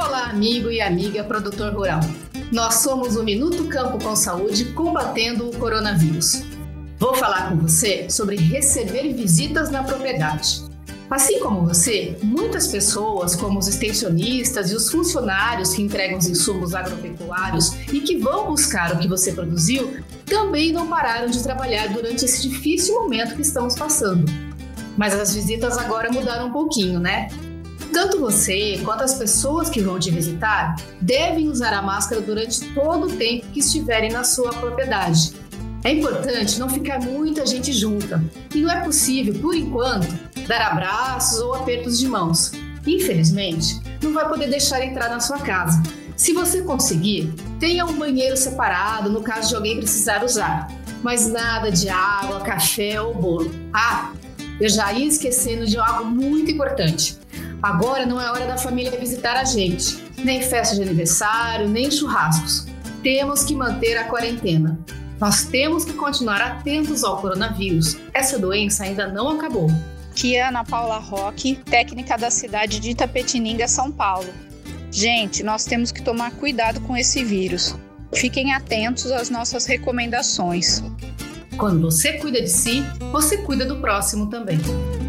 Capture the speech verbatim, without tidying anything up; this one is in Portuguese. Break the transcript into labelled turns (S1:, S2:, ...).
S1: Olá, amigo e amiga produtor rural. Nós somos o Minuto Campo com Saúde, combatendo o coronavírus. Vou falar com você sobre receber visitas na propriedade. Assim como você, muitas pessoas, como os extensionistas e os funcionários que entregam os insumos agropecuários e que vão buscar o que você produziu, também não pararam de trabalhar durante esse difícil momento que estamos passando. Mas as visitas agora mudaram um pouquinho, né? Tanto você quanto as pessoas que vão te visitar devem usar a máscara durante todo o tempo que estiverem na sua propriedade. É importante não ficar muita gente junta e não é possível, por enquanto, dar abraços ou apertos de mãos. Infelizmente, não vai poder deixar entrar na sua casa. Se você conseguir, tenha um banheiro separado no caso de alguém precisar usar, mas nada de água, café ou bolo. Ah, eu já ia esquecendo de algo muito importante. Agora não é hora da família visitar a gente, nem festa de aniversário, nem churrascos. Temos que manter a quarentena. Nós temos que continuar atentos ao coronavírus. Essa doença ainda não acabou.
S2: Aqui é Ana Paula Roque, técnica da cidade de Itapetininga, São Paulo. Gente, nós temos que tomar cuidado com esse vírus. Fiquem atentos às nossas recomendações.
S1: Quando você cuida de si, você cuida do próximo também.